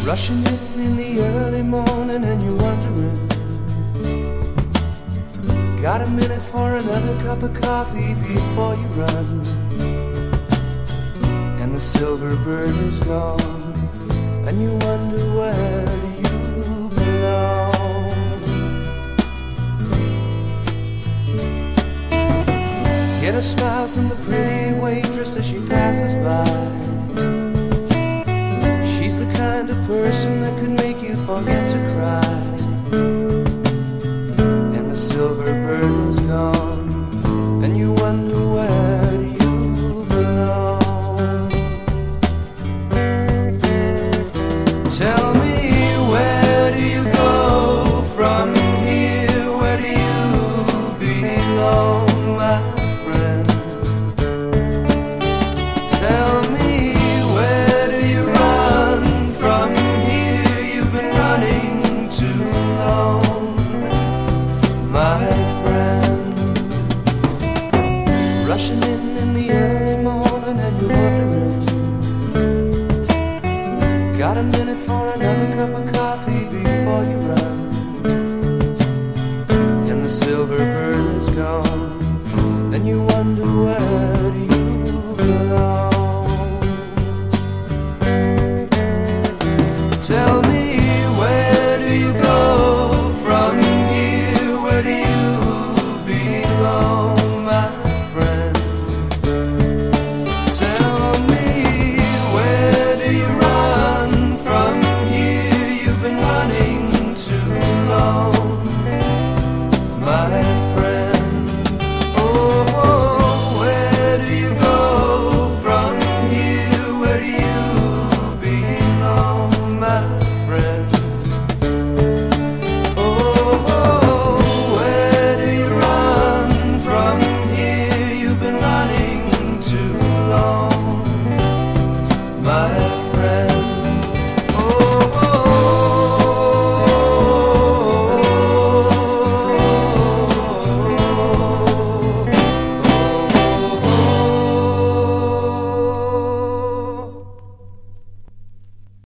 Rushing in the early morning and you're wondering, got a minute for another cup of coffee before you run. And the silver bird is gone, and you wonder where do you belong. Get a smile from the pretty waitress as she passes by. She's the kind of person that could make you forget to cry.